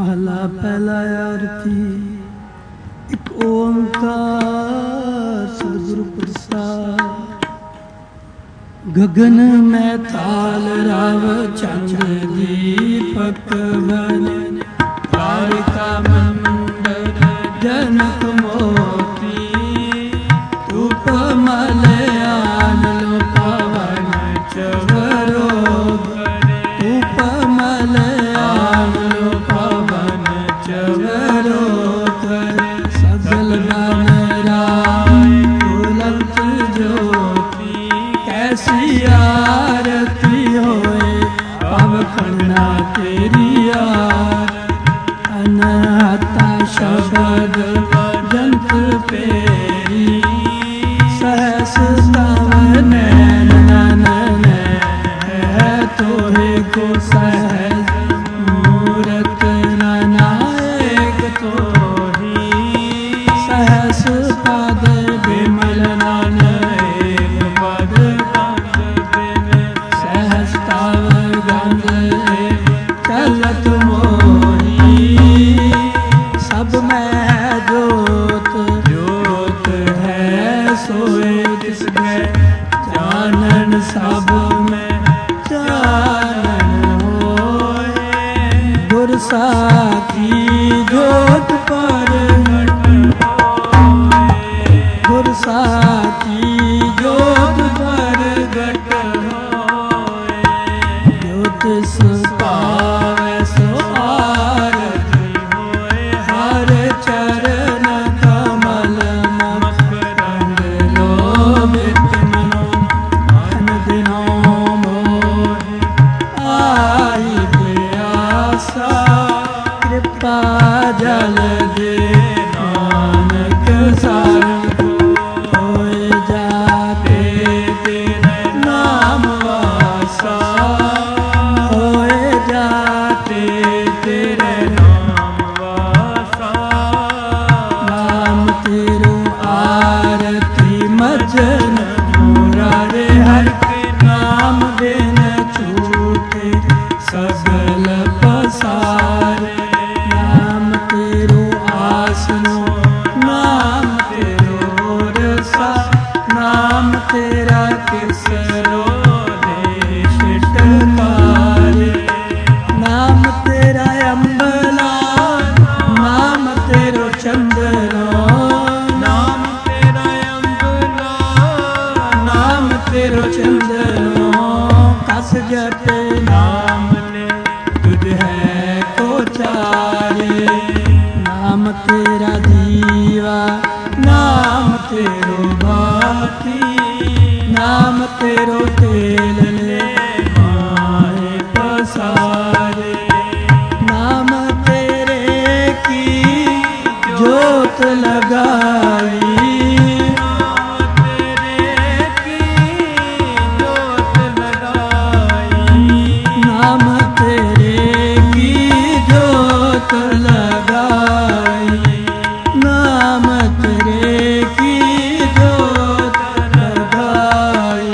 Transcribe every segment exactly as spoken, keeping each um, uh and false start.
महला पहला आरती। एक ओंकार सदगुरु प्रसाद। गगन में ताल राव चंद्र दीपक बन, तारिका मंडल जनक मोती, धूप मलयान लो पवन चवरो, धूप मलयान लो पवन चवरो, सगल बन राय बुलंद ज्योति, कैसी आरती होए पव खन्ना तेरी यार, अनहता शब्द जंत पेरी, सहस स्तव नैन नैन है तोहे को सहज, मूरत नायक तोही, सहस पद विमल नानक पद सहस तव गंध चलत मोही, सब में ज्योत ज्योत है सोए जिसमें, जानन सब में जानन होए, गुर साखी ज्योत परगट होए, गुर साखी ज्योत परगट होए, ज्योत पावे सो आरती होए, हर चरण कमल मकरंद लोभित मनो, मन दिनो मोहि आई प्यासा, कृपा जल दे नानक सारंग, होए जाते तेरे नाम वासा, होए जाते तेरे नाम वासा, नाम तेरो आरती मजन मुरारे, हर के नाम बिन छूटे सगल पसारे, नाम तेरो आसनो नाम तेरो रसा, नाम तेरा किसरो देश टकारे, नाम तेरा अम्बला नाम तेरो चंदना, नाम तेरा अम्बला नाम तेरो चंदना, कस जटे नाम ले तुझ है को चारे, नाम तेरा दीवा नाम तेरो बाती, नाम तेरो तेल ले माहे पसारे, नाम तेरे की जोत लगाई, नाम तेरे की जोत लगाई, नाम तेरे की जोत लगाई, नाम तेरे की जोत लगाई,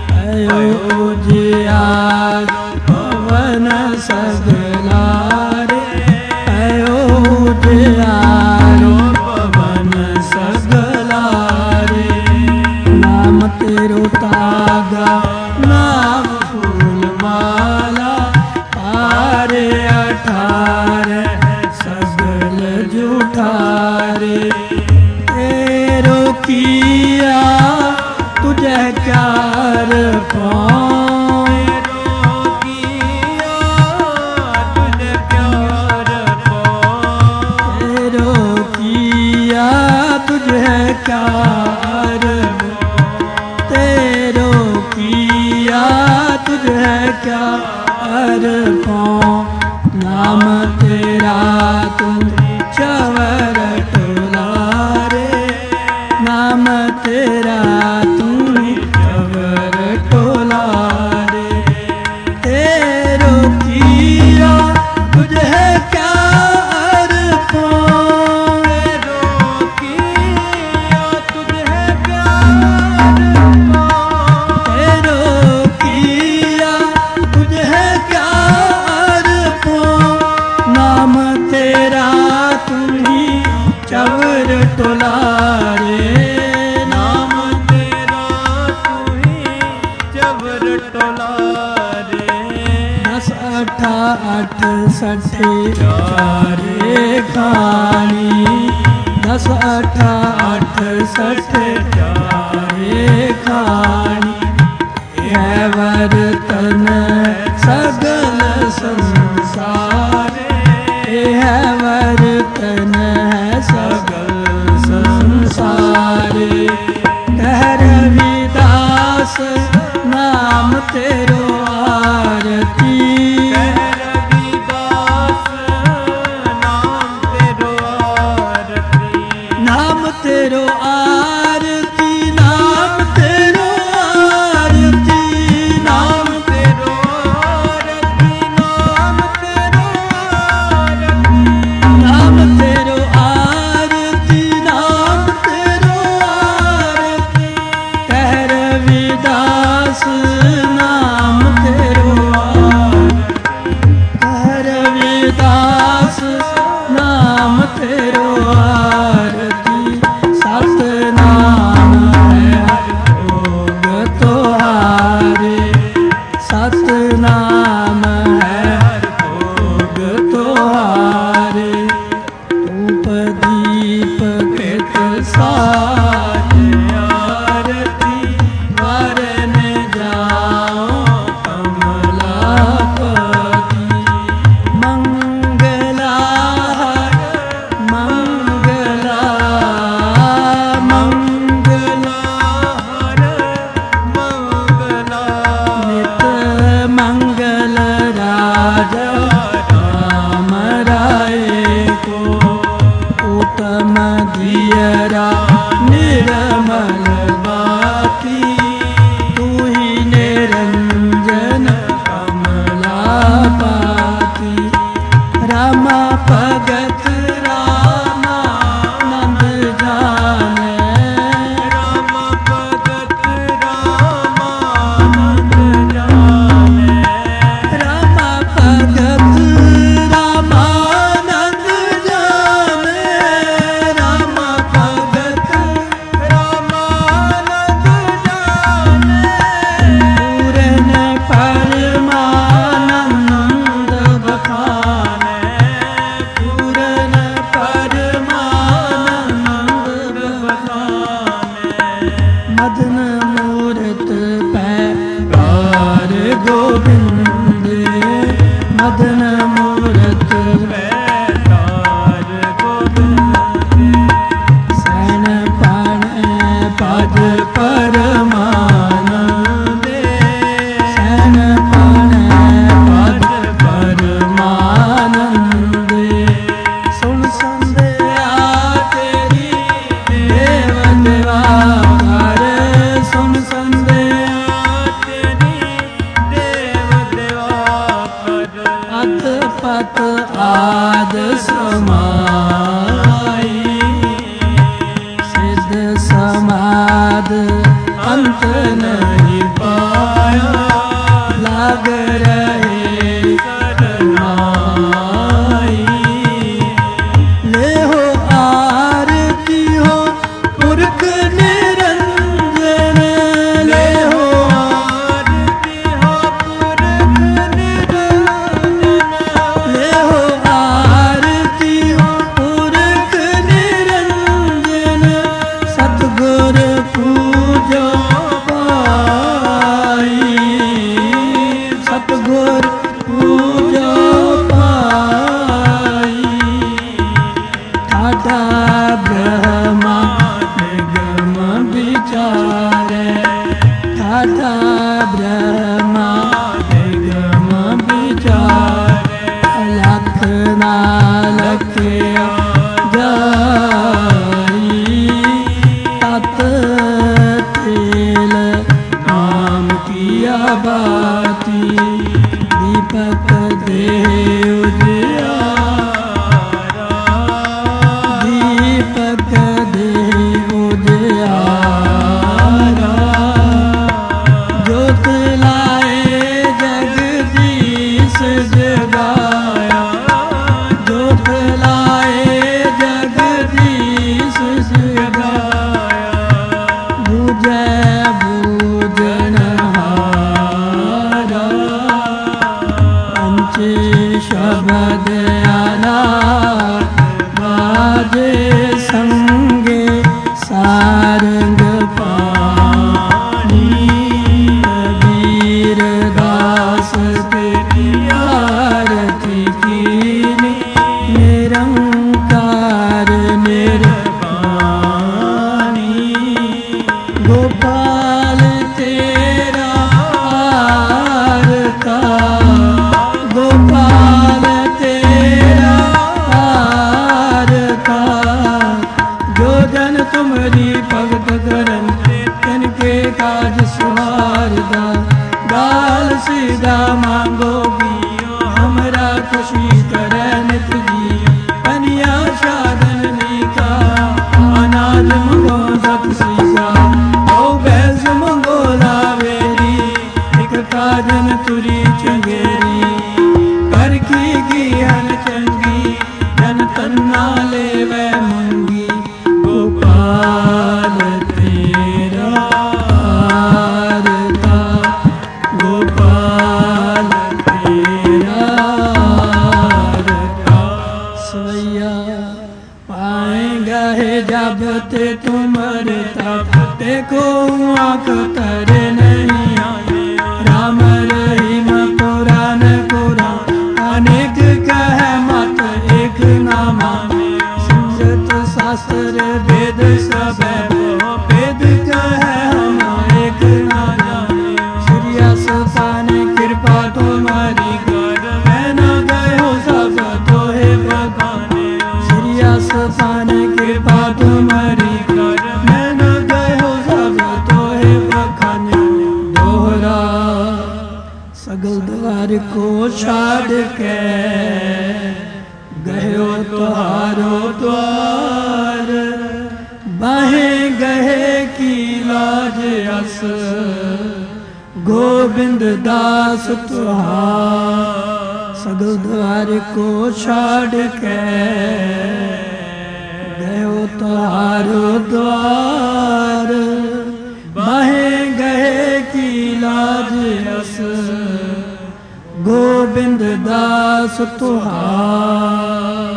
अयोध्या पवन सगलारे, अयोध्या पवन सगलारे, नाम तेरो तागा नाम फूल माला, पारे अठारह सगल जुठारे, तेरो किया तुझे क्यार पाऊं, तेरो किया तुझे क्यार पाऊं, तेरो किया तुझे क्यार पाऊं, तेरो किया तुझे क्यार पाऊं, नाम तेरा तुम चवर टोलारे, नाम तेरा तुम चवर टोलारे, तेरो किया तुझे क्यार पाऊं, तेरो किया तुझे क्यार पाऊं, तेरो किया तुझे क्यार पाऊं, चारे खानी दस अठा अठ सठ चारे खानी है वर्तन सगल संसार है वर्तन है सगल संसार कह रविदास नाम तेरो आरती तेरो आरती नाम तेरो आरती नाम तेरो आरती नाम तेरो आरती नाम तेरो आरती नाम तेरो आरती कह रविदास नाम तेरो आरती कह रविदास नाम तेरो आरती सतनाम है हर भोग तोहारे सतनाम है हर भोग तोहारे धूप दीप कृत साथ आरती वरन जाओ कमलापति मंगला मंगला मंगल राजा राम राय को उत्तम दियरा निर्मल बाती तू ही निरंजन कमलापति रामा भगत रामा नंद जाने रामा भगत रामा नंद जाने रामा भगत रामानंद जाने रामा भगत रामानंद जाने पूरन परमानंद बखाने पूरन परमानंद बखाने मदन मूरत पैकार गोविंद मदन मूरत पैकार गोविंद सैन पाण पद परमानंद सैन पाण पद परमानंद सुन संध्या तेरी देव देवाकर सुन संध्या तेरी देव देवाकर अत पत आद समाई सिद्ध समाद अंत नहीं पाया लाग रहे करनाई ले हो आरती हो पुरख निरंजन ले हो आरती हो पुरख निरंजन ले हो आरती हो पुरख निरंजन सतगुर पूजो पाई सतगुर पूजो पाई ठाठा ब्रह्मा निगम विचारे ठाठा ब्रह्मा निगम विचारे लख नालख जाई तत तेल नाम किया बाती दीपक देव उजियारा दीपक देव उजियारा ज्योत लाए जगदीश जगाया ज्योत लाए जगदीश जगाया बुझे बूझनहारा पंच शब्द आना निरंकार निर्वाणी गोपाल तेरा आरता गोपाल तेरा आरता जो जन तुम्हारी भगत करन तिनके काज सवारदा गाल सीधा मांगो बियो हमरा खुशी करे नित जियो कन्या साधन नीका अनाज मंगो सत सीसा ओ बैस मंगो लावेरी एक काजन तुरी चंगेरी कर की गियन चंगी जन तन्ना लेवे मंगी गोपाल तेरा आरता गोपाल तेरा आरता सवैया पाएगा है जब ते तुम्हारे तब देखो आँख करे नहीं आए राम रहीम पुराण पुराण अनेक कह मत एक ना माने संस्कृत शास्त्र वेद सब वेद कह हम एक ना जाने श्रीयस पाने कृपा तुम्हारी कर मैं न गए हो सब तो है बगाने श्रीयस पाने कृपा तुम्हारी कर मैं न गए हो सब तो है बगाने दोहरा सगल द्वार को छाड़ के गयो तुहारो द्वार बाहें गहे की लाज अस गोविंद दास तुहार सगल द्वार को छाड़ के गयो तुहारो द्वार बाहें गहे की लाज अस गोविंद दास तुहार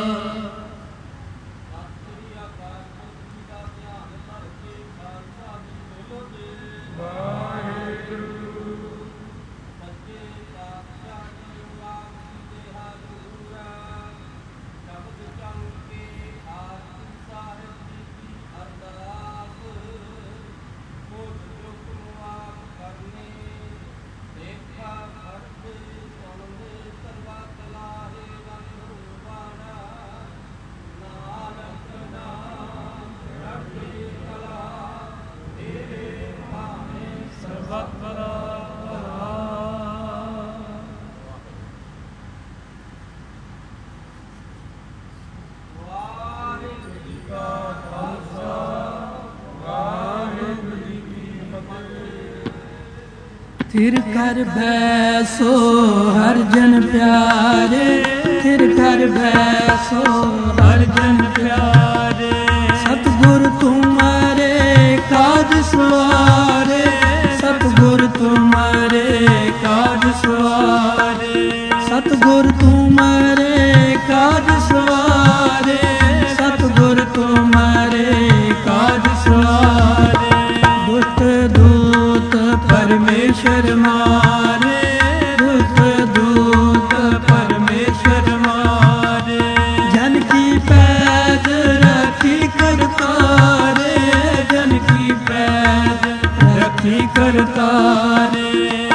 थिर कर बैसो हर जन प्यारे थिर कर बैसो हर जन प्यारे सतगुर तुम्हारे काज सवारे सतगुर तुम्हारे काज सवारे सतगुर तुम्हारे काज सवारे सतगुर तुम्हारे काज सवारे दुष्ट दूत परमेश्वर मारे दुष्ट दूत परमेश्वर मारे जन की पैज रखी करता रे जन की पैज रखी करता रे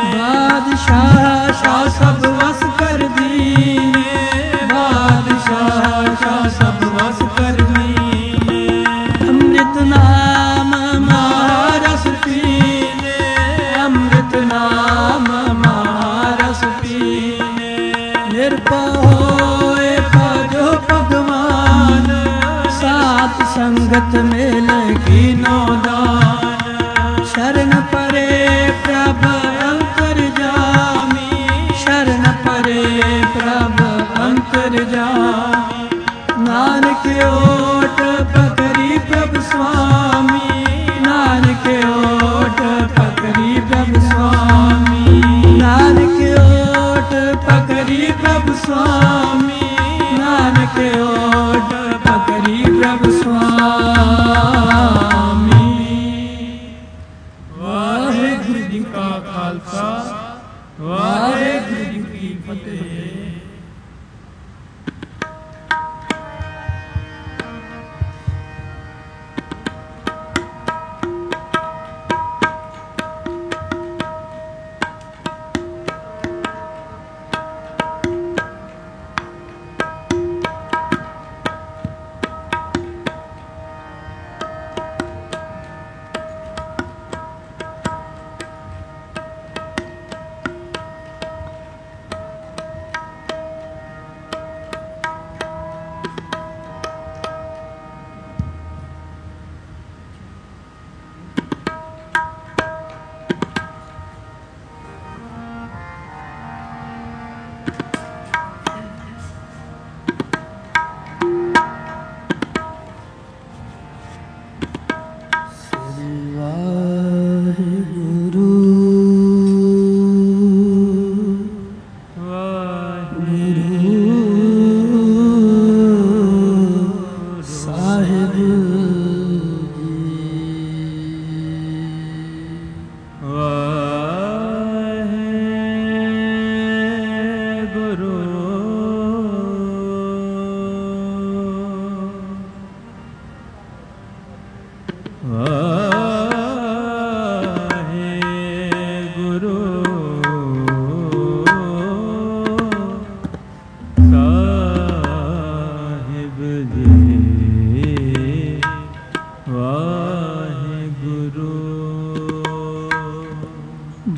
बादशाह शाह सब वस कर दीने बादशाह शाह सब वस कर दीने अमृत नाम महारस पीने अमृत नाम महारस पीने निर्भय होए भजो भगवान सात संगत में लगी नौदान शरण परे प्रभ अंतर्जामी शरण परे प्रभ अंतर्जामी नानक ओट पकड़ी प्रभ स्वामी नानक ओट पकड़ी प्रभ स्वामी नानक ओट पकड़ी प्रभ स्वामी नानक ओट पकड़ी प्रभ स्वामी वाहेगुरु जी का खालसा वाहेगुरु जी की फतेह।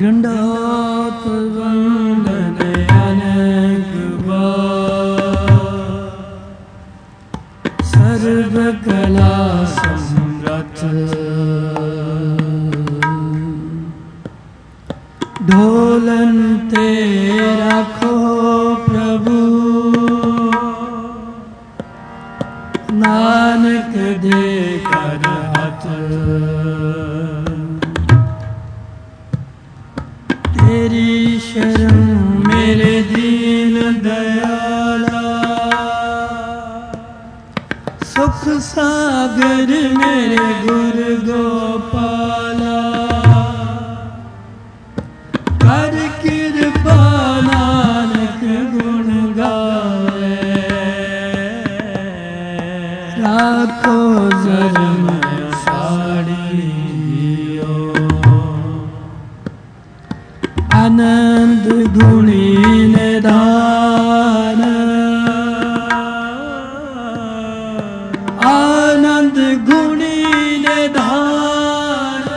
दंडोत वंदन अनेक बार, सर्व कला समरथ ढोलन ते राखो प्रभु, नानक दे कर हाथ। तेरी शरण मेरे दीन दयाला, सुख सागर मेरे गुर गोपाला, कर कृपा नानक गुण गावे, राखो जन्म साड़ियो, आनंद गुणी निधान, आनंद गुणी निधान,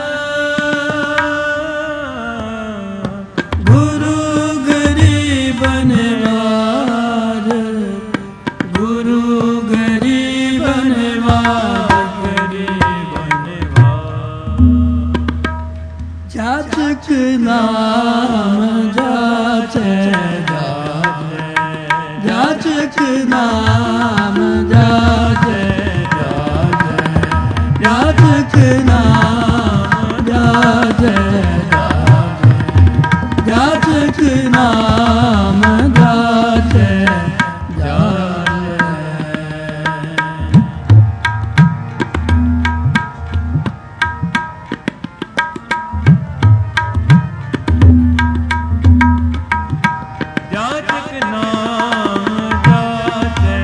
गुरु गरीब निवार, गुरु गरीब निवार, गरीब निवार। जाचक नाम जाचे जाचे, जाचक नाम जाचे जाचे, जाचक नाम जाचे जाचे, जाचक नाम जाचे जाचे। जाचक नाम जाचे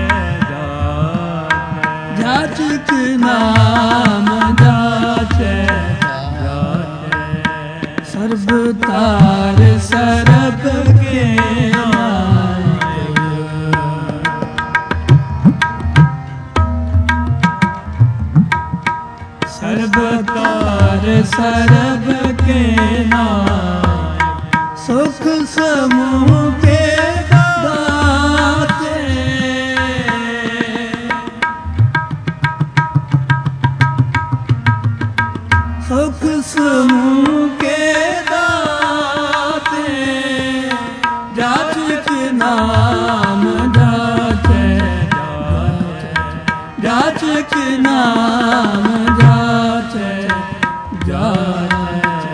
जाचे, जाचक नाम जाचे जाचे, सर्ब तार सरब के नायक, सर्ब तार सरब के नायक, सुख समूह के दाते, सुख समूह के दाते, जाचक नाम जाचे जाचे, जाचक नाम जाचे जाचे।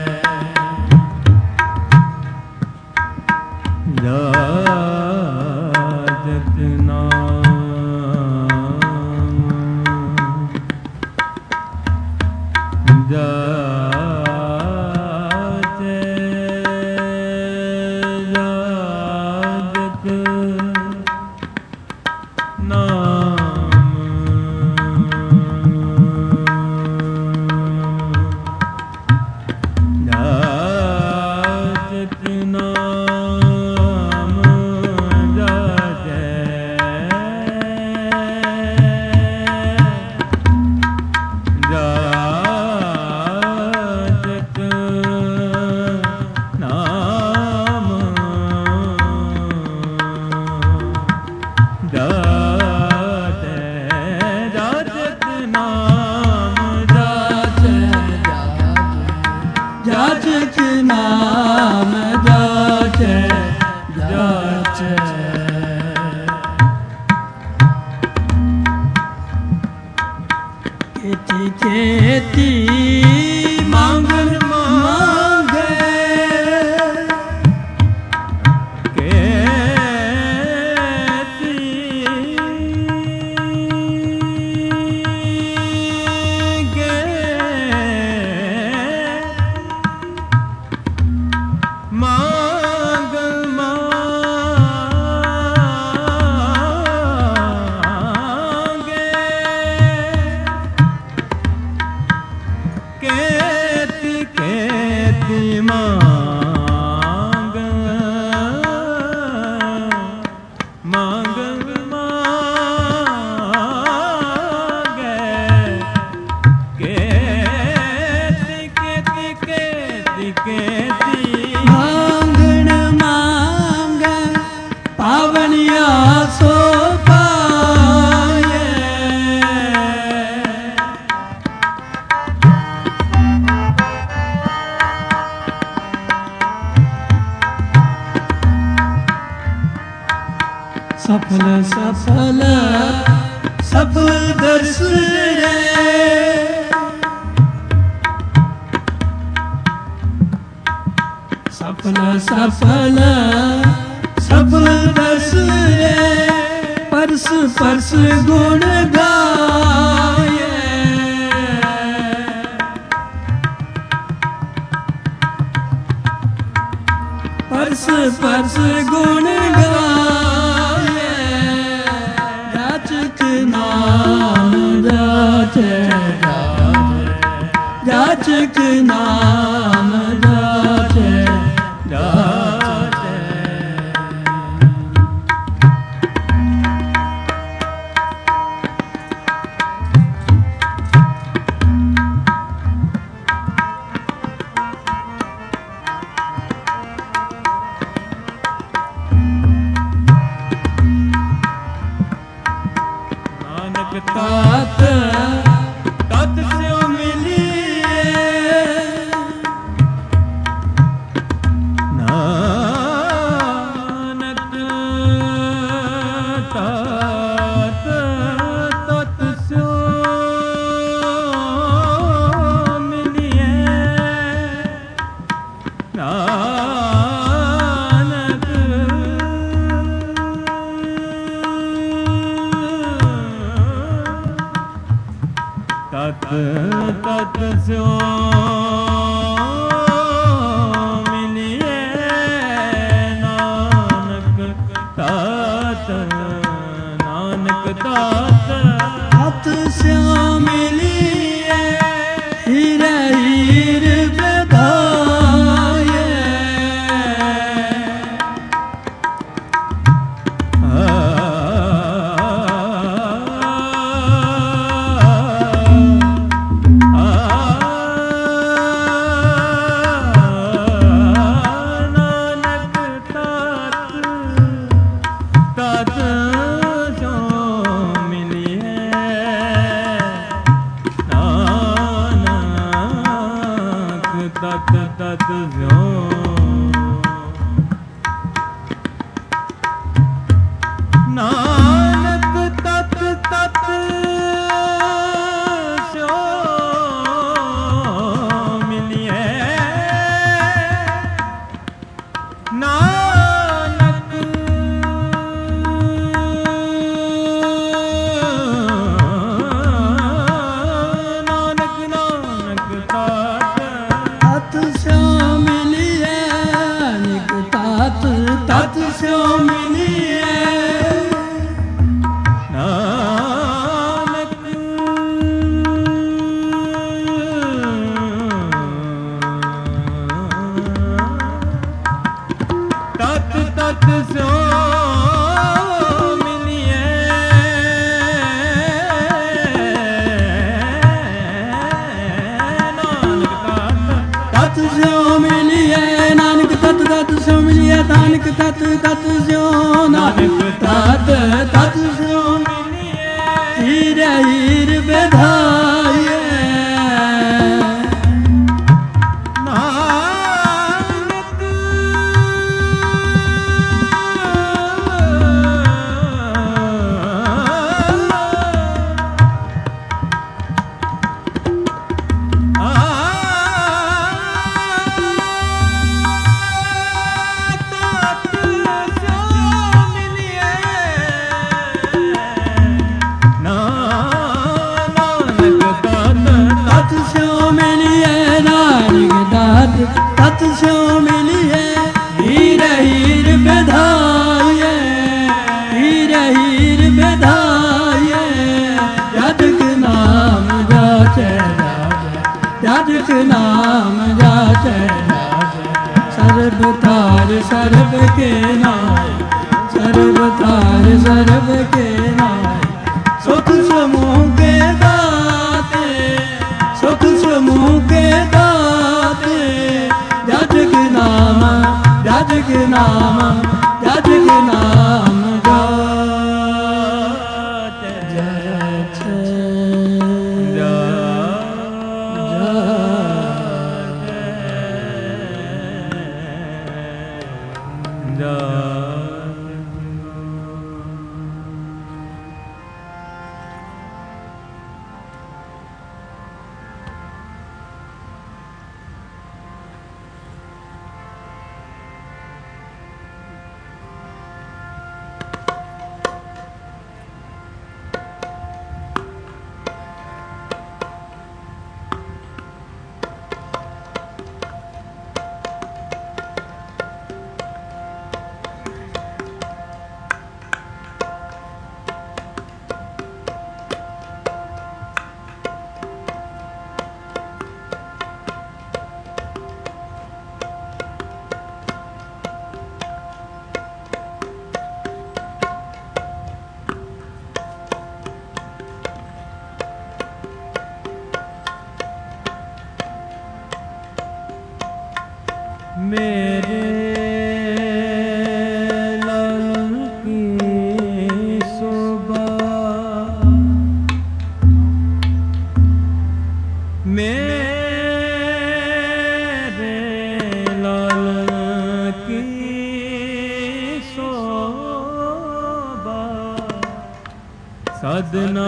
जाचक नाम जाचे जाचक खेती मांगन मांगे, खेती गे मांग मांगे, के ਸਫਲ ਸਫਲ ਸਫਲ ਦਰਸ ਰੇ ਸਫਲ ਸਫਲ ਸਫਲ ਦਰਸ ਰੇ ਪਰਸ ਪਰਸ ਗੁਣ ਗਾਏ ਪਰਸ ਪਰਸ ਗੁਣ ਗਾਏ ਜਾਚਕ ਨਾਮ ਜਾਚੈ ਜਾਚਕ ਨਾਮ ਜਾਚੈ ਜਾਚੈ ਤਾਤ ਤਤ ਸਿਉ ਮਿਲੀਏ ਨਾਨਕ ਤਾਤ ਤਤ ਸਿਉ ਮਿਲੀਏ ਨਾਨਕ ਤਤ ਤਤ ਸਿਉ ਮਿਲੀਏ ਨਾਨਕ ਤਤ ਨਾਨਕ ਤਤ ਤਤ ਸਿਉ ਮਿਲੀਏ ਹੀਰੇ ਹੀਰ ਬਧਾਏ ਤਤ ਤਤ ਸਿਉ ਨਾਨਕ ਤਤ ਤਤ ਸਿਉ ਮਿਲੀਏ ਨਾਨਕ ਨਾਨਕ ਨਾਨਕ ਤਤ ਤਤ ਸਿਉ ਮਿਲੀਏ ਨਿਕ ਤਤ ਤਤ ਸਿਉ ਮਿਲੀਏ ਨਾਨਕ ਤਤ ਤਤ ਸਿਉ ਮਿਲੀਏ ਤਤ ਸਿਉ ਮਿਲੀਏ ਨਾਨਕ ਤਤ ਤਤ ਸਿਉ ਮਿਲੀਏ ਨਾਨਕ ਤਤ ਤਤ ਸਿਉ ਨਾਨਕ ਤਤ ਤਤ ਸਿਉ ਮਿਲੀਏ ਹੀਰੇ ਹੀਰ ਬਧਾਏ ਨਾਨਕ ਤਤ ਸਿਉ ਮਿਲੀਏ ਹੀਰੇ ਹੀਰ ਬਧਾਏ ਹੀਰੇ ਹੀਰ ਬਧਾਏ ਜਦਕ ਨਾਮ ਜਾਚੈ ਜਦਕ ਨਾਮ ਜਾਚੈ ਸਰਬ ਤਾਰ ਸਰਬ ਕੇ ਨਾਮ ਸਰਬ ਤਾਰ ਸਰਬ ਕੇ ਨਾਮ ਸੁਖ ਸਮੂਹ ਕੇ ਦਾਤੇ ਸੁਖ ਸਮੂਹ ਕੇ ਦਾਤੇ ਜਦਕ ਨਾਮ ਜਦਕ ਨਾਮ ਜਦਕ ਨਾਮ ਜਾਚੈ ਜਾਚੈ ਜਾਚੈ। 的。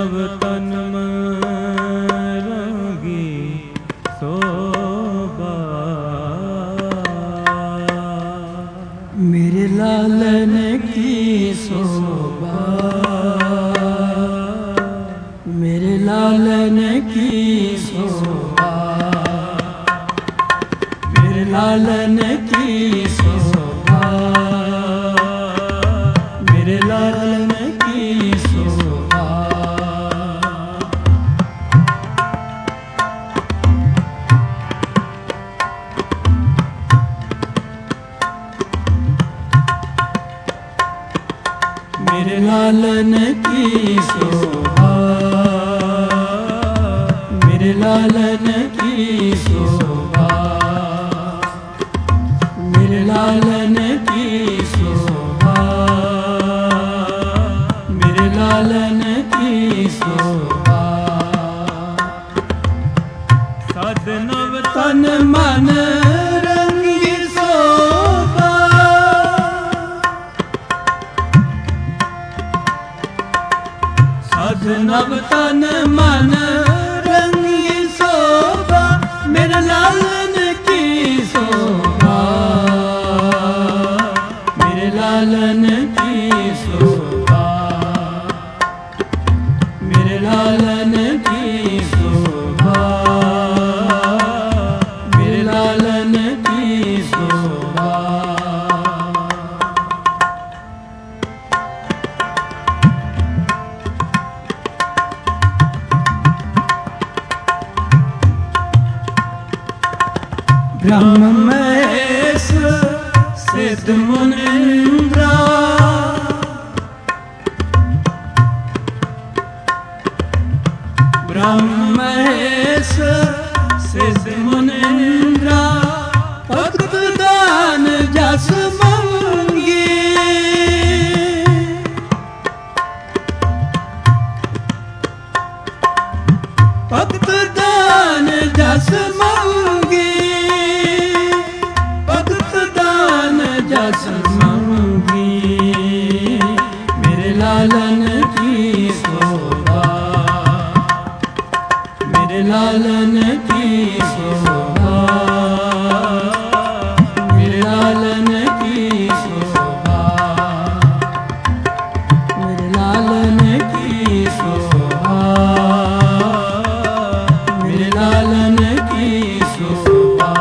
नव तन रंगी शोभा। मेरे लालन की शोभा, मेरे लालन की शोभा, मेरे लालन की शोभा, मेरे लालन की शोभा। मेरे लालन की शोभा, मेरे लालन की शोभा, मेरे लालन की शोभा, मेरे लालन की शोभा। सदनव तन मन रंगी शोभा, सदनव तन मन रंगी शोभा, मेरे लालन की शोभा, मेरे लालन की शोभा, मेरे लालन की शोभा, मेरे लालन की शोभा। ब्रह्म महेश सिद्ध मुनीन्द्रा, ब्रह्म महेश सिद्ध मुनीन्द्रा, भक्त दान जस मंगी, भक्त दान जस मंगी, भक्त दान जस मंगी। मेरे लालन की शोभा, मेरे लालन की शोभा, मेरे लालन की शोभा, मेरे लालन की शोभा, मेरे लालन की शोभा।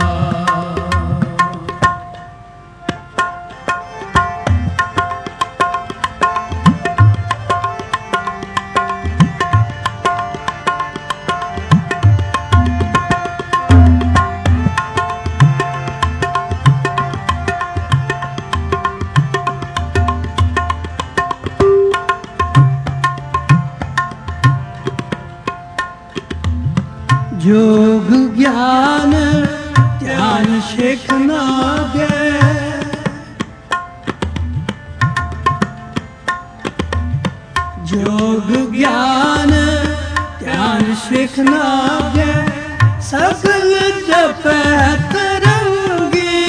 योग ज्ञान ध्यान शिखना गे, योग ज्ञान ध्यान शिखना गे, सकल जपत रंगी,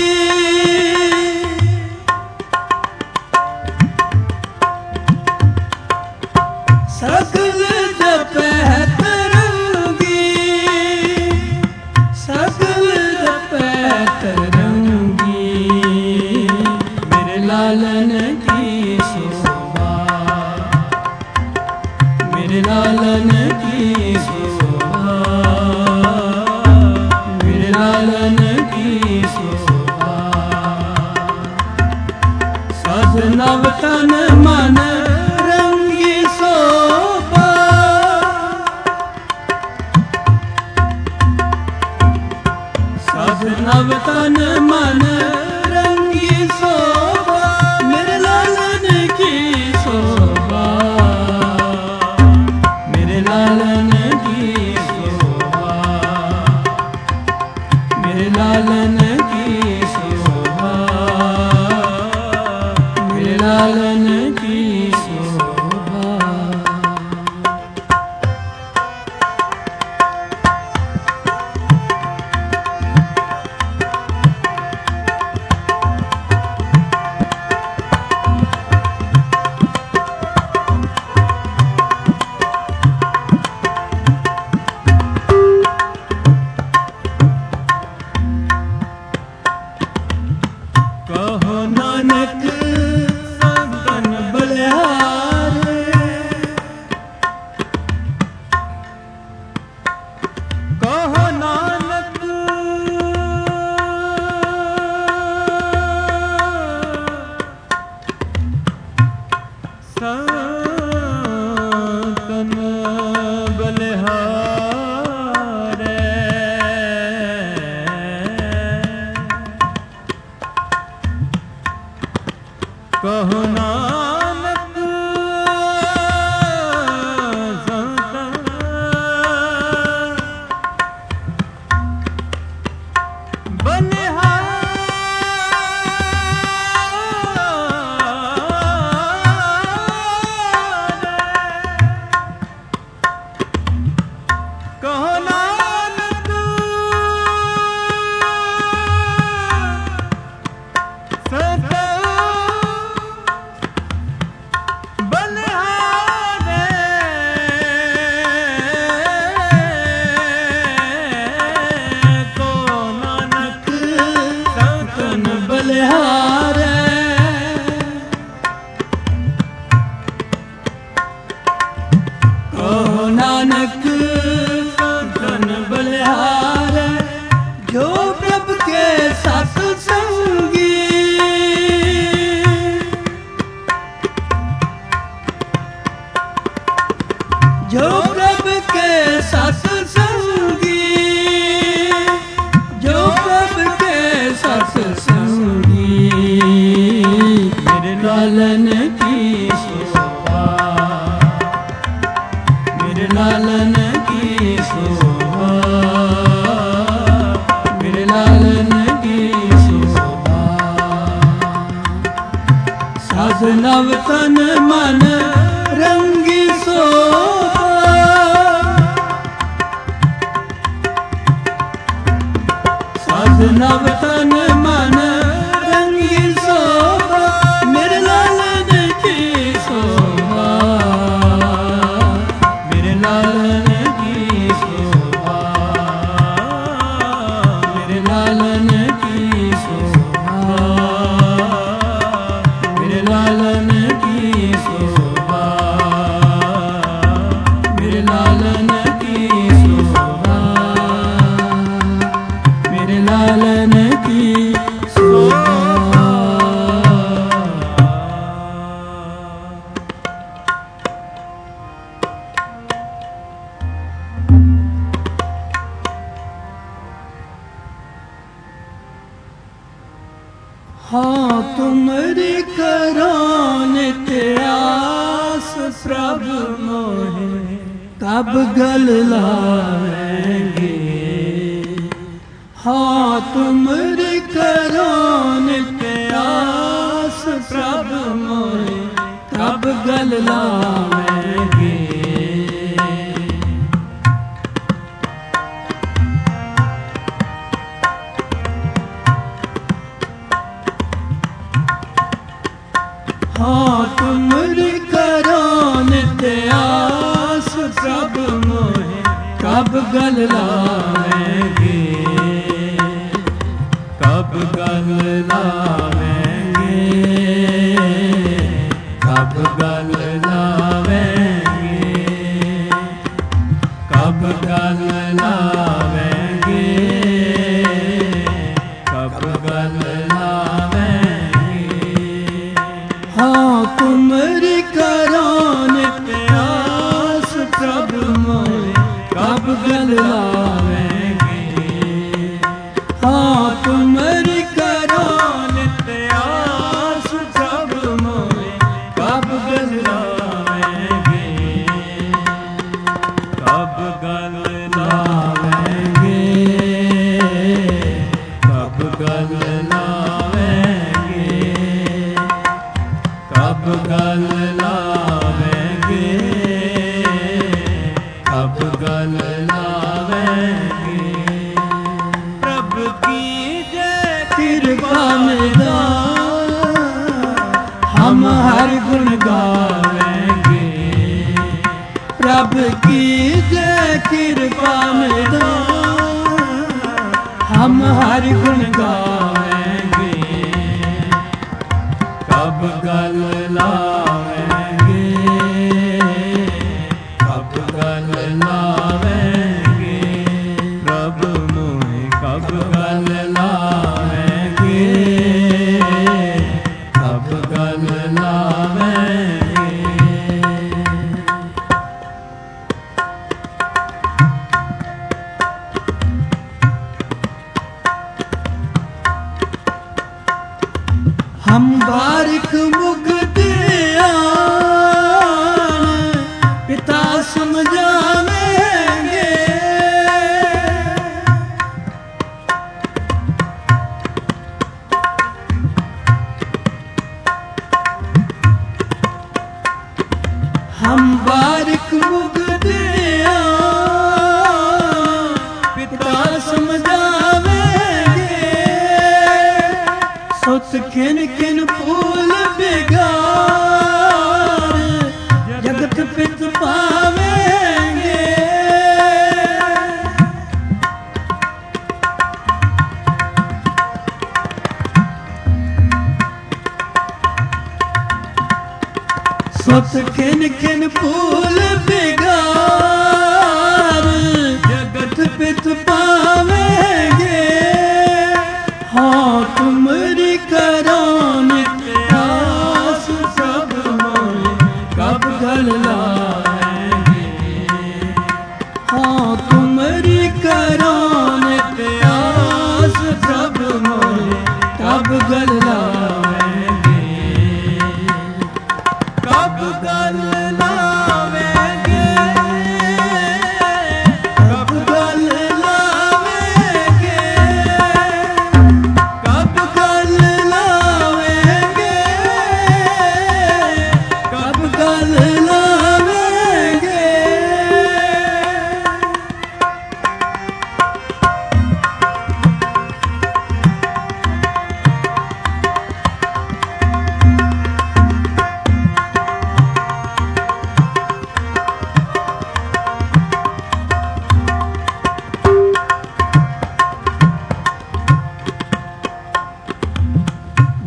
सकल जपत रंगी। मेरे लालन की शोभा, मेरे लालन की शोभा, मेरे लालन की शोभा। सदनव तन मन रंगी शोभा, सदनव तन मन रंगी शोभा, मेरे लालन की शोभा, मेरे लालन की शोभा, मेरे लालन की शोभा, मेरे लालन की नानक धन बलिहार जो प्रभु के सत्संगी, जो प्रभु के सत्संगी, जो प्रभु के सत्संगी, मेरे लालन की शोभा, मेरे लालन की शोभा, मेरे लालन की शोभा। साध नव तन मन रंगी शोभा, साध नव तन मन रंगी शोभा, मेरे लालन की शोभा, मेरे लालन की शोभा, मेरे लालन की शोभा, मेरे लालन की शोभा, मेरे लालन की शोभा, मेरे लालन की शोभा। हाँ तुमरी करो नित्य आस प्रभु मोहे कब गल लाएंगे। हाँ तुमरी करो नित्य आस प्रभु मोहे कब गल लाएंगे। हाँ तुमरी करो नित्य आस प्रभु मोहे कब गल लाएंगे, कब गल लाएंगे, कब गल लाएंगे, कब गल लाएंगे, कब गल लाएंगे। हाँ तुमरी करो नित्य आस प्रभु मोहे कब गल लाएंगे। हाँ तुमरी करो नित्य आस प्रभु मोहे कब गल लाएंगे, कब गल लाएंगे, कब गल लाएंगे, कब गल लाएंगे, कब गल लाएंगे। प्रभु की जय कृपा में हम हर गुण गावेंगे। प्रभु की जय कृपा में हम हर गुण गावेंगे। कब गल लाएंगे, कब गल लाएंगे, प्रभु मोहे कब गल लाएंगे, कब गल लाएंगे। हम बारिक मुग्धियान पिता समझावेंगे। हम बारिक मुग्धियान पिता समझावेंगे। सुत खिन खिन फूल बिगार जगत पित पावेंगे। सुत खिन खिन फूल बिगार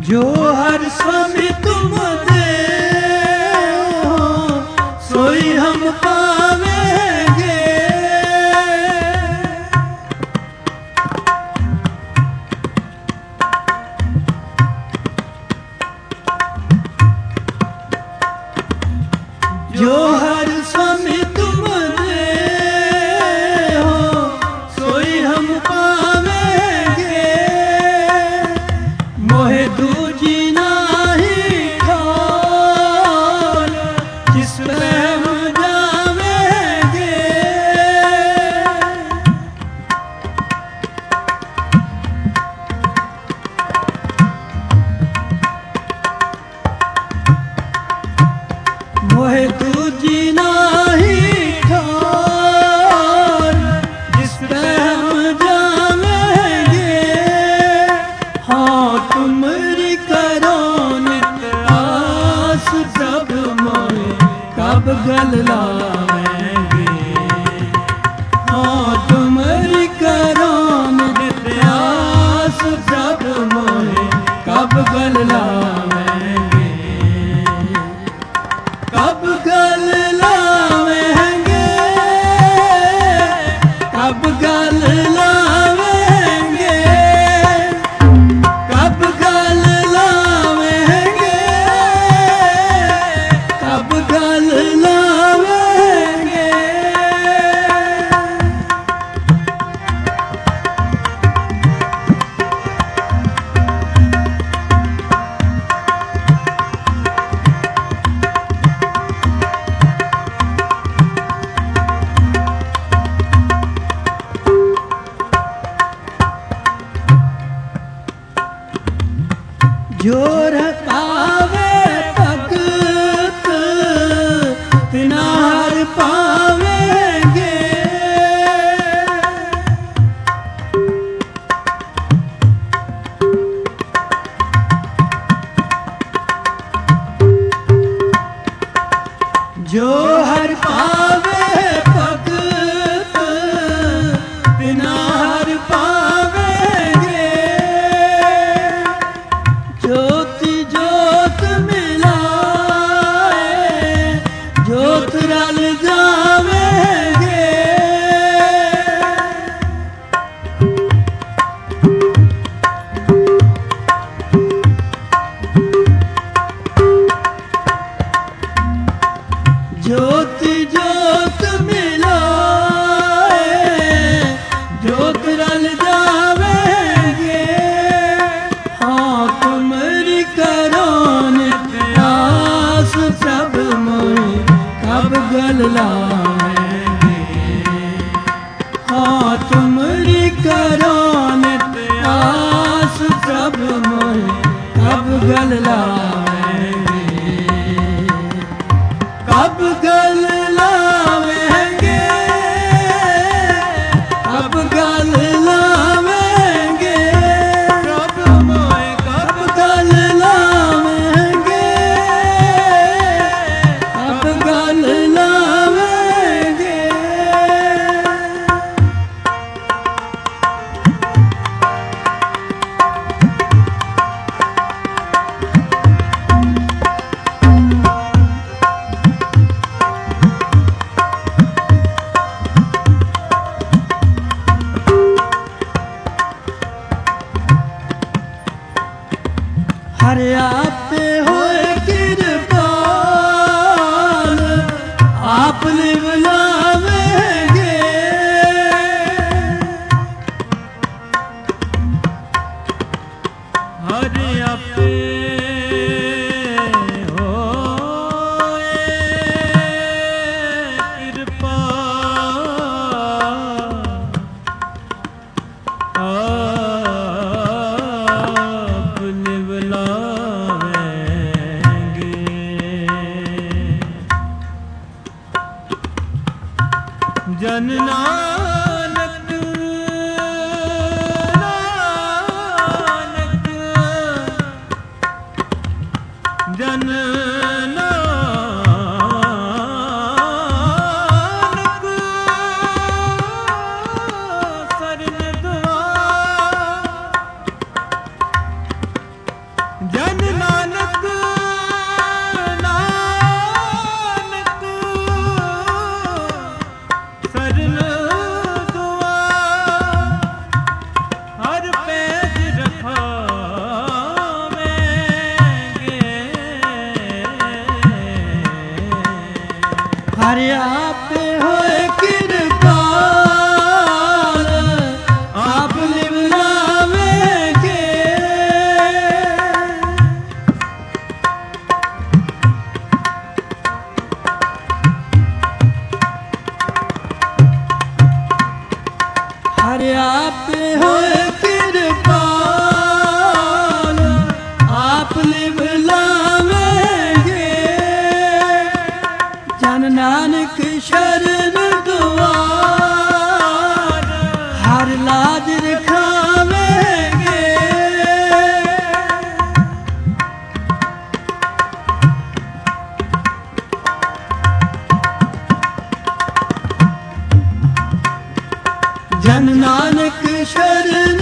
जो हर स्वामी तुम दे हो सोई हम पावेंगे। जो हर स्वामी तुम दे हो सोई हम पावेंगे। मोहे दूजी नाही ठाल जिस पे हम जावेंगे। मोहे दूजी नाही ठाल जिस पे हम जावेंगे। हाँ तुमरी करो नित आस सब मोहे कब गल लावेंगे। हाँ तुमरी करो नित आस सब मोहे कब गल लावेंगे। कब गल लावेंगे। कब गल लावेंगे। कब गल लावेंगे। कब गल लावेंगे। जो रखावे भगत तिना हर पावेंगे। जो हर पावे भगत तिना हर पावेंगे। ज्योति ज्योत मिलाए ज्योत रल जावेंगे। ज्योति ज्योत मिलाए ज्योत रल जावेंगे। हाँ तुमरी करो नित आस सब मोहे कब गल लावेंगे। हाँ तुमरी करो नित आस सब मोहे कब गल लावेंगे। कब गल लावेंगे। कब गल लावेंगे। कब मोहे कब गल लावेंगे। कब गल लावेंगे। हर आपते होए कृपाल आप लिवलावेंगे। हर आपे होए कृपा आप लिवलावेंगे। जन नानक नानक जन नानक सरन दुआ ਸਰਨ ਦੁਆ ਹਰ ਪੈਜ ਰਖਾਵੇਂਗੇ ਹਰ ਆਪੇ ਹੋਏ ਕਿਰਪਾਲ ਆਪ ਲਿਵਲਾਵੇਂਗੇ ਹਰ ਆਪੇ ਹੋਏ ਕਿਰਪਾਲ ਆਪ ਲਿਵਲਾਵੇਂਗੇ ਜਨ ਨਾਨਕ ਸ਼ਰਨ ਦੁਆਰ ਹਰ ਲਾਜ ਰਖਾਵੇਂਗੇ ਜਨ ਨਾਨਕ ਸ਼ਰਨ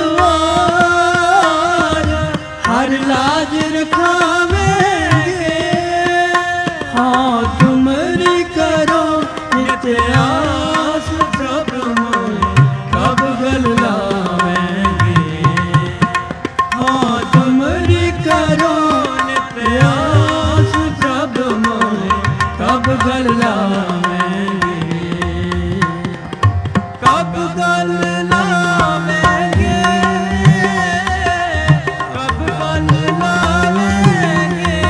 ਦੁਆਰ ਹਰ ਲਾਜ ਰਖਾਵੇਂਗੇ ਹਾਂ ਤੁਮਰੀ ਕਰੋ ਨਿਤ ਆਸ ਪ੍ਰਭ ਮੋਏ ਕਬ ਗਲ ਲਾਵੇਂਗੇ ਹਾਂ ਤੁਮਰੀ ਕਰੋ ਨਿਤ ਆਸ ਪ੍ਰਭ ਮੋਏ ਕਬ ਗਲ ਲਾਵੇਂਗੇ ਕਬ ਗਲ ਲਾਵੇਂਗੇ ਕਬ ਗਲ ਲਾਵੇਂਗੇ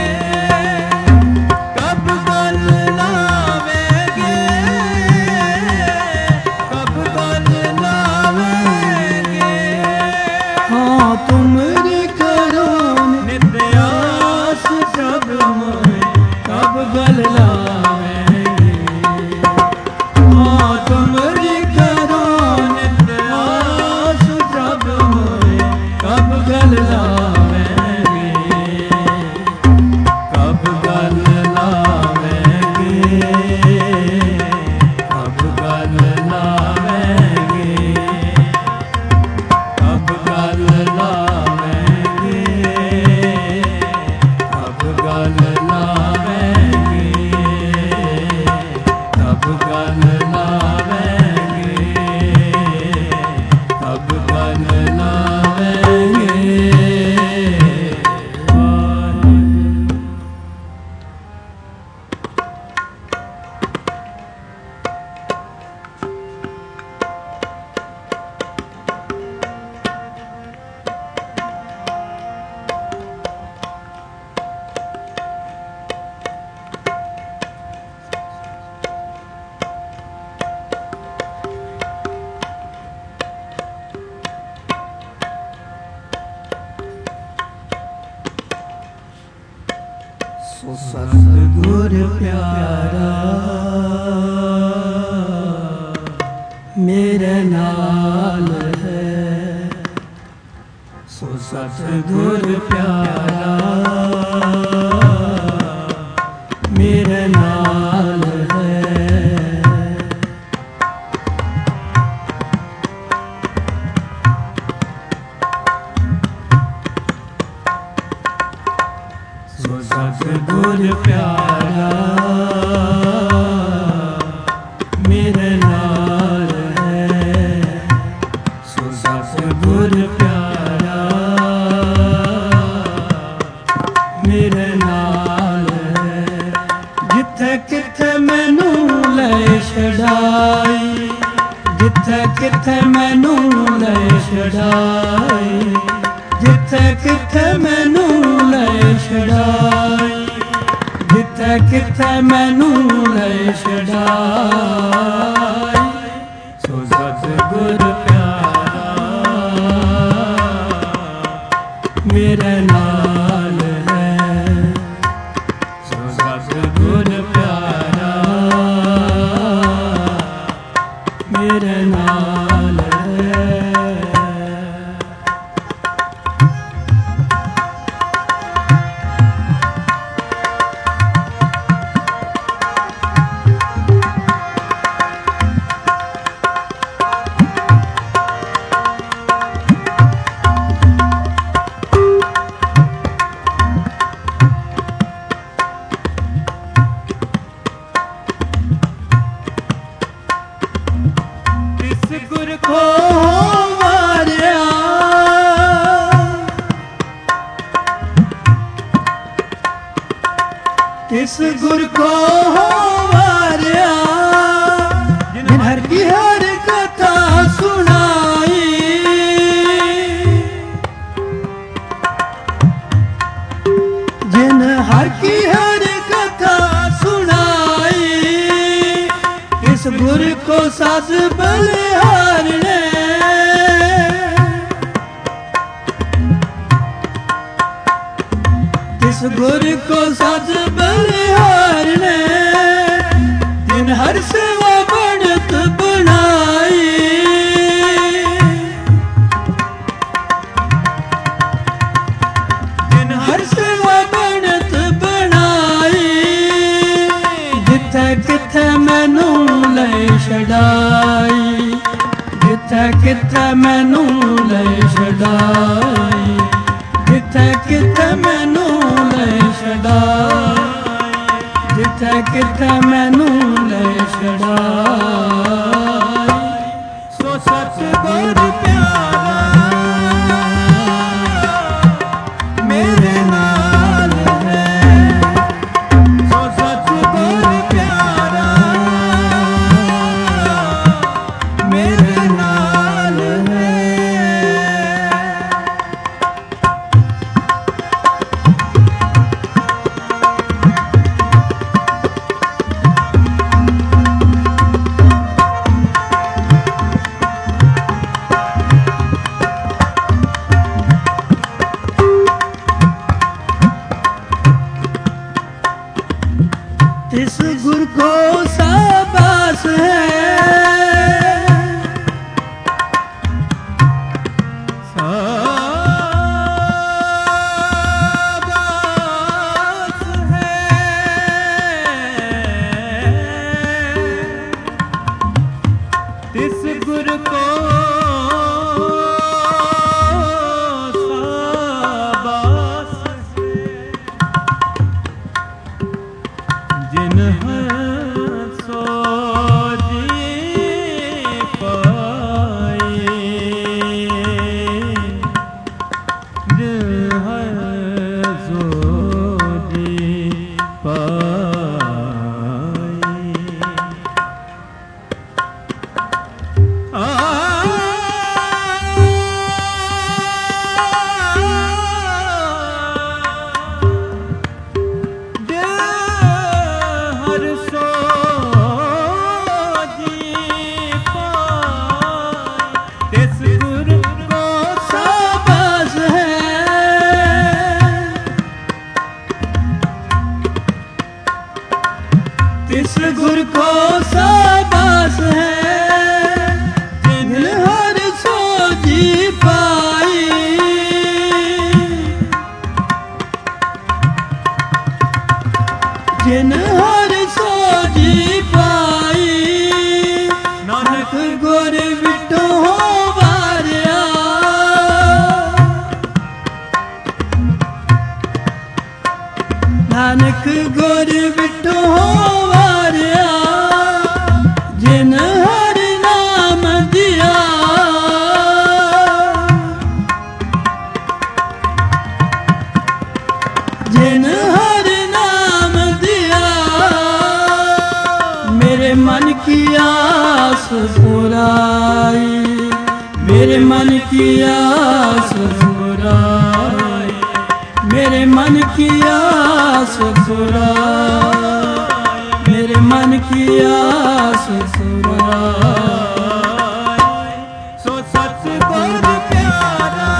ਕਬ ਗਲ ਲਾਵੇਂਗੇ ਕਬ ਗਲ ਲਾਵੇਂਗੇ ਹਾਂ ਤੁਮਰੀ ਕਰੋ ਨਿਤ ਆਸ ਪ੍ਰਭ ਮੋਏ ਕਬ ਗਲ ਲਾਵੇਂਗੇ ਹਾਂ ਤੁਮਰੀ ਕਰੋ ਨਿਤ ਆਸ ਪ੍ਰਭ ਮੋਏ ਕਬ ਗਲ ਲਾਵੇਂਗੇ ਕਬ ਗਲ ਲਾਵੇਂਗੇ ਕਬ ਗਲ ਲਾਵੇਂਗੇ ਕਬ ਗਲ ਲਾਵੇਂਗੇ ਕਬ ਗਲ ਲਾਵੇਂਗੇ ਕਬ ਗਲ ਲਾਵੇਂਗੇ ਕਬ ਗਲ ਲਾਵੇਂਗੇ ਸੋ ਸਤਿਗੁਰ ਪਿਆਰਾ ਮੇਰੇ ਨਾਲ ਹੈ ਸੋ ਸਤਿਗੁਰ ਪਿਆਰਾ ਮੇਰੇ ਨਾਲ ਹੈ ਸੋ ਸਤਿਗੁਰ ਪਿਆਰਾ ਮੇਰੇ ਨਾਲ ਹੈ ਸੋ ਸਤਿਗੁਰ ਪਿਆਰਾ ਮੇਰੇ ਨਾਲ ਹੈ ਜਿੱਥੇ ਕਿੱਥੇ ਮੈਨੂੰ ਲੈ ਛਡਾਈ ਜਿੱਥੇ ਕਿੱਥੇ ਮੈਨੂੰ ਲੈ ਛਡਾਈ ਜਿੱਥੇ ਕਿੱਥੇ ਮੈਨੂੰ ਲੈ ਛਡਾਈ ਜਿੱਥੇ ਕਿੱਥੇ ਮੈਨੂੰ ਲੈ ਛਡਾਈ ਸੋ ਸਤਿਗੁਰ ਪਿਆਰਾ ਮੇਰੇ ਨਾਲ ਹੈ ਸੋ ਸਤਿਗੁਰ ਪਿਆਰਾ ਮੇਰੇ ਨਾਲ ਹੈ गुर को हो वारिया जिन हर की हर कथा सुनाई जिन हर की हर कथा सुनाई इस गुर को सास बलिहार ने इस गुर को सास बलिहार ने दिन हर सेवा बढ़त बनाई दिन हर सेवा बढ़त बनाई जिथे किथे मैनू ले छड़ाई जिथे किथे मैनू ले छड़ाई जिथे किथे मैनू ले छड़ाई जिथे किथे मैनू ले छड़ाई सो सच गुर प्यारा मेरे नाल है सो सच गुर प्यारा मेरे नाल है इस गुर को शाबाश है शाबाश है इस गुर को शाबाश है जिन सो जी पाए जिन सो जी पाए आ हर सो जी पाए इस गुर को शाबाश है इस गुर को शाबाश है जिन हर सो जी पाई जिन हर सो जी पाई नानक गुर विटो हो वारिया नानक गुर विटो हो वारिया जिन हर नाम दिया जिन हर नाम दिया मेरे मन की आस पुराई मेरे मन की आस पुराई मेरे मन की आस पुराई मेरे मन की आस पुराई सो सच गुर प्यारा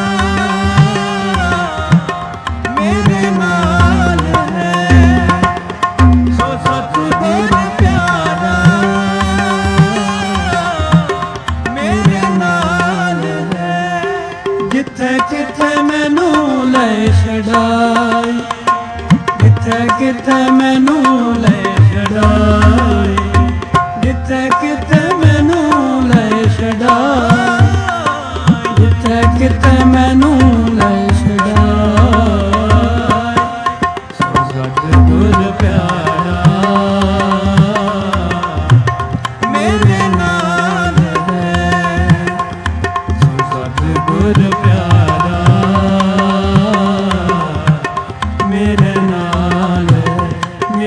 मेरे नाल है सो सच गुर प्यारा मेरे नाल है जिथे किथे मैनू ले छड़ाई जिथे किथे मैनू ले छड़ाई जिथे किथे मैनू ले छड़ाई जिथे किथे मैनू ले छड़ाई सो सतगुर प्यारा मेरे नाल है सो सतगुर प्यारा मेरे नाल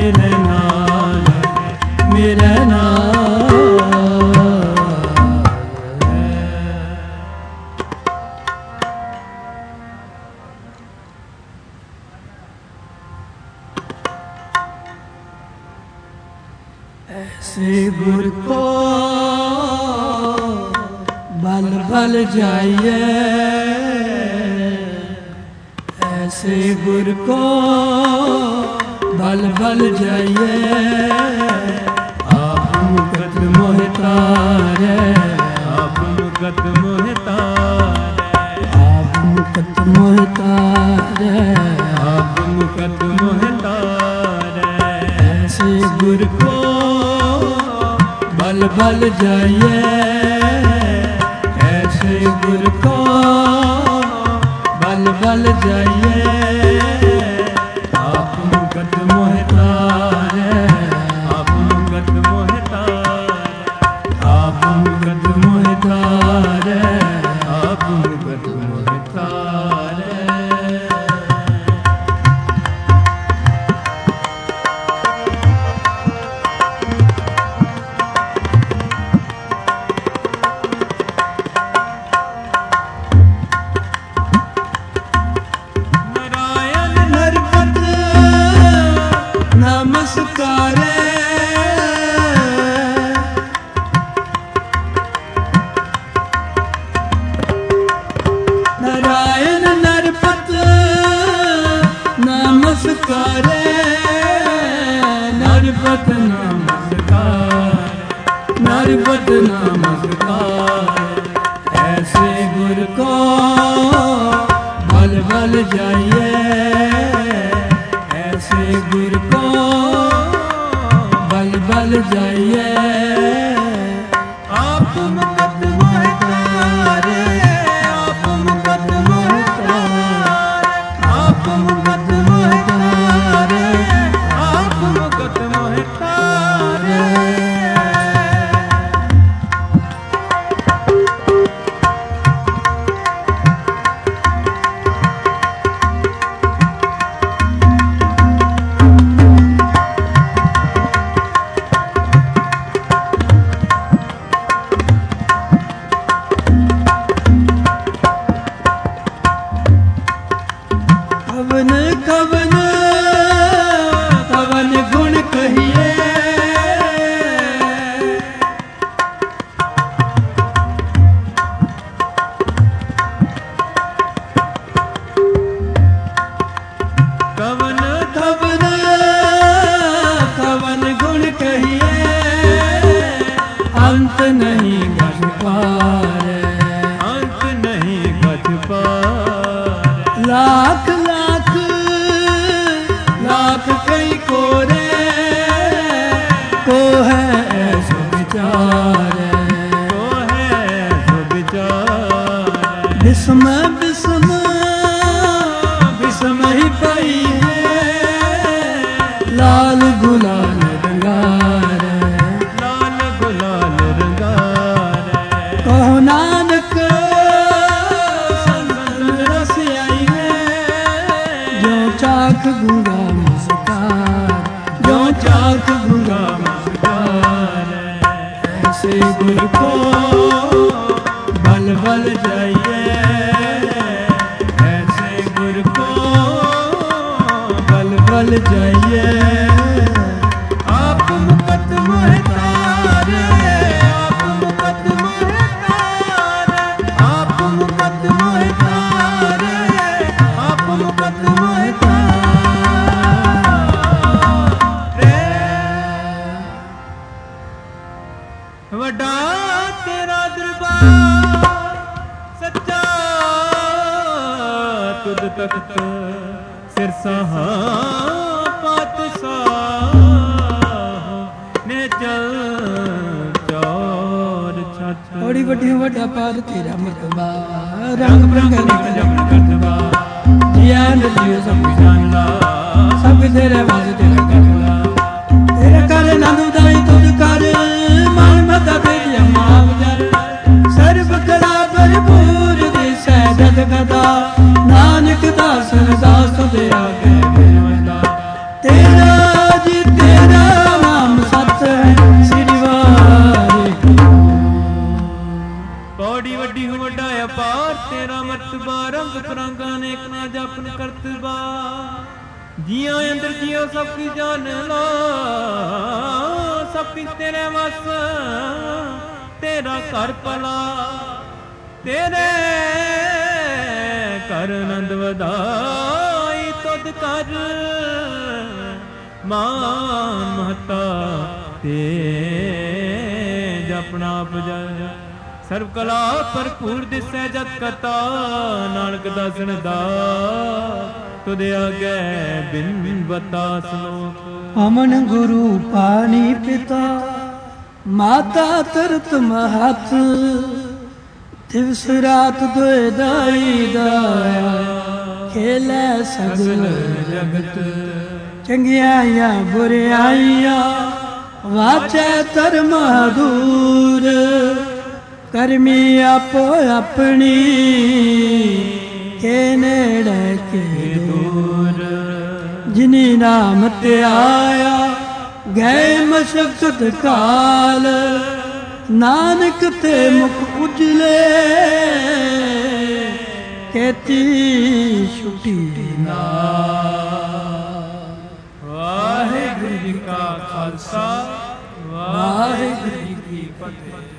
गुर को बल बल जाइए, ऐसे गुर को बल बल जाइए। आप मुकत मोह तारे, आप मुकत मोह तारे, आप मुकत मोह तारे, आप मुकत मोह तारे। ऐसे गुर को बल बल जाइए, ऐसे गुर को बल बल जाइए। आप मुकत मोह तारे, आप मुकत मोह तारे, आप मुकत मोह तारे, आप मुकत मोह तारे। नमस्कारे, नारायण नरपत नमस्कारे, नरपत नमस्कार, नरपत नमस्कार। ऐसे गुर को बल बल जाइए, ऐसे गुर को बल बल जाइए। आप मुकत मोह तारे, आप मुकत मोह तारे, आप मुकत मोह तारे, आप मुकत मोह तारे। कवन कवन कवन गुण कहिए, कवन कवन कवन गुण कहिए। अंत नहीं घट पारे, अंत नहीं गत पार। लाख लाख लाख कई कोरे को है ऐसो विचार। को है सो विचार। विषम विषम विषम ही पाई है, लाल गुलाल रंगार। लाल गुलाल रंगार। कहो नानक संग रस आई है, जो चाख गूंगा मुस्कान, जो चाख गूंगा मुस्कान। ऐसे गुर को बल बल जाइए, ऐसे गुर को बल बल जाइए। आप मुकत मोह तारे, आप मुकत मोह तारे, आप मुकत मोह तारे, आप मुकत मोह तारे। वड्डा तेरा दरबार सच्चा, तुद तख्त सिर सहा पातशाह ने चल चौर छत। थोड़ी ਵੱਡੀ ਵੱਡਾ ਪਾਰ ਤੇਰਾ ਮਰਤਬਾ, ਰੰਗ ਬਰੰਗ ਨਿਕਲ जमन कतबा ਜੀਆਂ ਨਦੀਓ ਸਭ जानला, ਸਭ ਤੇਰੇ ਵਾਸ ਤੇਰਾ ਕਰਲਾ। ਤੇਰਾ ਕਰ ਆਨੰਦ ਉਦਾਈ ਤੁਧ ਕਰ, ਮਨ ਮਤਾ ਤੇਰੀ ਮਾਵ ਜਰ। ਸਰਬ ਕਲਾ ਭਰਪੂਰ ਦਿਸੈ ਜਗ ਗਦਾ, ਨਾਨਕ ਦਾਸ ਦਾਸ ਤੁਧ ਆਗੇ ਬਿਨਵੰਦਾ। ਤੇਰਾ ਜੀ ਤੇਰਾ ਨਾਮ ਸਤ ਹੈ, ਸ੍ਰੀ ਵਾਹਿਗੁਰੂ। पौड़ी वड्डी हूँ वड्डा अपार, तेरा मर्तबा रंग परांगा नेक ना जापन करतबा। जिया अंदर जियो सब की जान ला, ਸਭ ਕਿਛ ਤੇਰੇ ਵਸ, ਤੇਰਾ ਘਰ ਭਲਾ, ਤੇਰੇ ਕਰ ਆਨੰਦ ਵਧਾਈ ਤੁਧ ਕਰ, ਮਾਨ ਮਹਤਾ ਤੇ ਜਪਣਾ ਪਜਾ। ਸਰਬ ਕਲਾ ਭਰਪੂਰ ਦਿਸੈ ਜਤ ਕਰਤਾ, ਨਾਨਕ ਦਾਸਨ ਦਾ ਤੁਧ ਆਗੇ ਬਿਨ ਬਤਾ ਸਲੋਕ। ਅਮਨ ਗੁਰੂ ਪਾਣੀ ਪਿਤਾ, ਮਾਤਾ ਤਰਤ ਮਹਤ, ਦਿਵਸ ਰਾਤ ਦੋਇ ਦਾਈ ਦਾਇਆ, ਖੇਲੇ ਸਗਲ ਜਗਤ। ਚੰਗਿਆਈਆਂ ਬੁਰਿਆਈਆਂ ਵਾਚੈ ਧਰਮ ਦੂਰ, ਕਰਮੀ ਆਪੋ ਆਪਣੀ ਕੇ ਨੇੜੇ ਕੇ ਦੂਰ। ਜਿਨੀ ਨਾਮ ਧਿਆਇਆ ਗਏ ਮਸ਼ਕਤ ਕਾਲ, ਨਾਨਕ ਤੇ ਮੁਖ ਉਜਲੇ ਕੇਤੀ ਛੁਟੀ ਨਾਲ। ਵਾਹਿਗੁਰੂ ਜੀ ਕਾ ਖਾਲਸਾ, ਵਾਹਿਗੁਰੂ ਜੀ ਕੀ ਫਤਿਹ।